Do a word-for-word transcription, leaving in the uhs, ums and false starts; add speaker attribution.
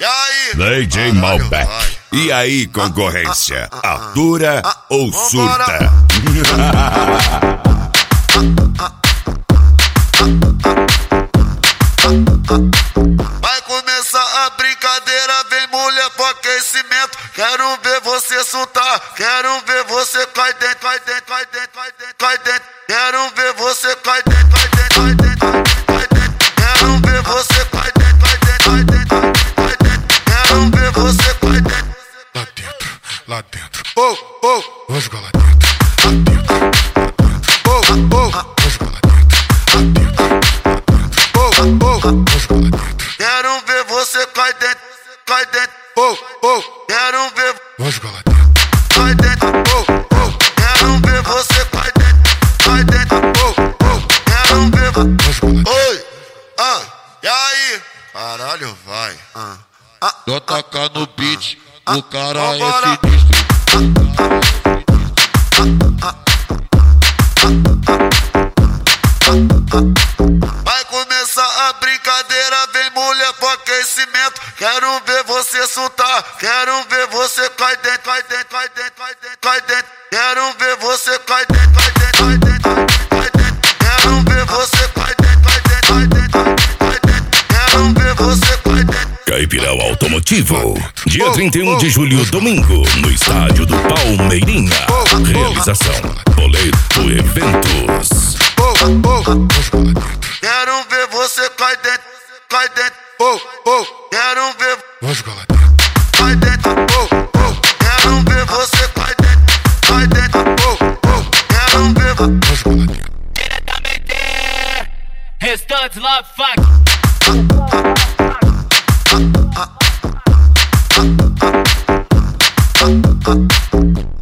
Speaker 1: E aí?
Speaker 2: D J Malbec. E aí, concorrência? Atura ou surta?
Speaker 1: Vai começar a brincadeira, vem mulher pro aquecimento. Quero ver você soltar, quero ver você cai dentro, cai dentro, cai dentro, cai dentro, cai dentro. Quero ver você cai dentro, cai dentro, cai dentro, cai dentro. Quero ver você cai dentro, cai dentro, cai dentro, cai dentro. Quero ver você cai dentro.
Speaker 3: Lá dentro, lá dentro. Oh, oh, vou jogar lá dentro. Lá dentro, lá dentro. Oh, oh, vou jogar lá dentro. Lá dentro, lá dentro. Oh, oh, vou jogar lá dentro.
Speaker 1: Quero ver você cai dentro, cai dentro.
Speaker 3: Oh, oh,
Speaker 1: quero ver.
Speaker 3: Vou jogar lá dentro.
Speaker 1: Cai dentro. Oh, oh, quero ver você cai dentro, cai dentro. Oh, oh, quero ver.
Speaker 3: Vou jogar lá dentro.
Speaker 1: Oi, ah, e aí? Caralho, vai. Ah, ah,
Speaker 4: Só tacar no beat, o cara é
Speaker 1: vambora.
Speaker 4: sinistro.
Speaker 1: Vai começar a brincadeira, vem mulher pro aquecimento. Quero ver você soltar, quero ver você cai dentro, cai dentro, cai dentro, cai dentro, cai dentro. Quero ver você cai dentro, cai dentro, cai dentro, cai dentro. Quero ver você cai dentro, cai dentro, cai dentro, cai dentro. Quero ver você cai dentro.
Speaker 2: Caipirão Automotivo, dia trinta e um de julho, domingo, no estádio do Palmeirinha. Realização: Boleto Eventos.
Speaker 3: Oh, oh, vou jogar lá dentro.
Speaker 1: Quero ver você cai dentro, cai dentro.
Speaker 3: Oh, oh,
Speaker 1: Quero ver
Speaker 3: vou jogar lá dentro.
Speaker 1: cai dentro. Oh, oh, quero ver você cai dentro, cai dentro. Oh, oh, quero ver.
Speaker 3: Vou jogar lá dentro.
Speaker 5: Diretamente, Restantes Love Fuck.